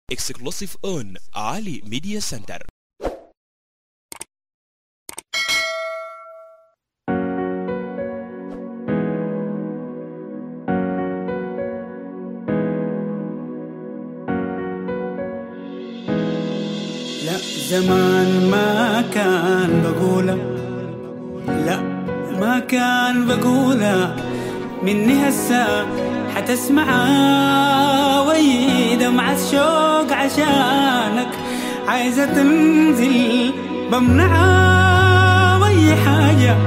Exclusive on Ali Media Center. لا زمان ما كان بقوله، لا ما كان بقوله، مني هسه حتسمعها وي دمعة شوق عشانك، عايزة تنزل بمنعها وي حاجة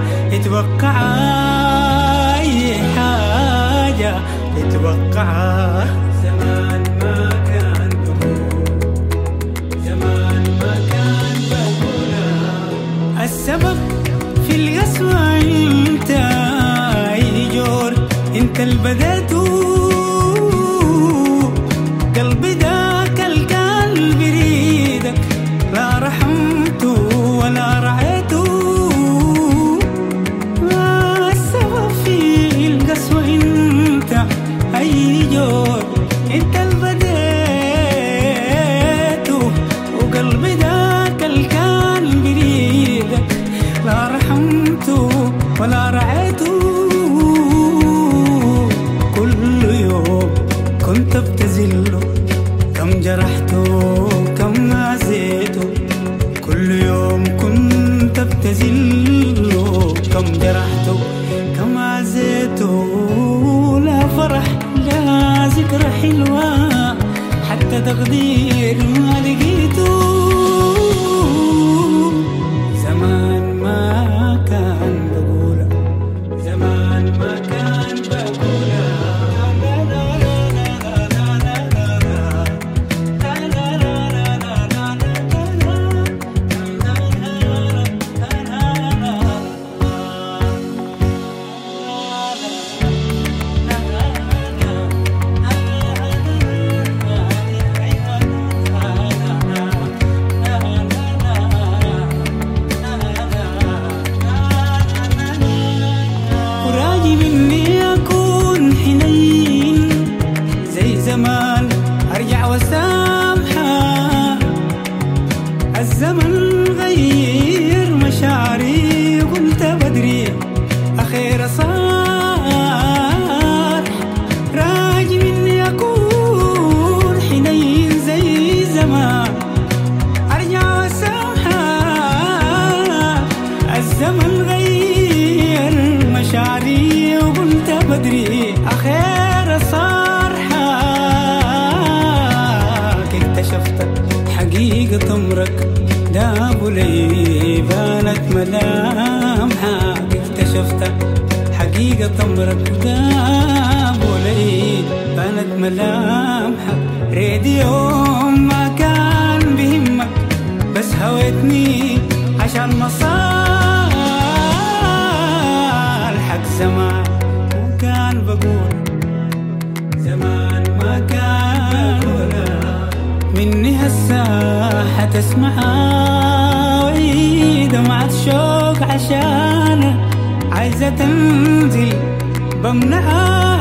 تتوقعها، أي حاجة تتوقعها. زمان ما كان السبب في القسوة انت يجور، انت اللي بديته قلبي ذاك القلب يريدك، لا رحمته ولا رعيته. السبب في القسوة انت يجور، انت اللي بديته وقلبي ذاك القلب يريدك، لا رحمته ولا رعيته. كل يوم كنت ابتزله، كم جرحته كم نازيته، كل يوم كنت ابتزله، كم جرحته كم نازيته. لا فرح لا ذكرى حلوة، حتى تقدير ما لقيته. زمان ما كان بقوله، زمان ما كان بقوله. مني أكون حنين زي زمان، أرجع وسامحه. الزمن غير مشاعري، قلت بدري أخير صار. راجي مني أكون حنين زي زمان، أرجع وسامحه. الزمن غير مشاعري وقلت بدري أخير صار. حاك اكتشفت حقيقة أمرك، دابوا لي بانت ملامحك. اكتشفت حقيقة أمرك، دابوا لي بانت ملامحك. راديو ما كان بهمك، بس هويتني عشان مصالحك. زمان ما كان بقول، زمان ما كان بقول، مني هسه حتسمعها وي دمعة شوق عشانك، عايزة تنزل بمنعها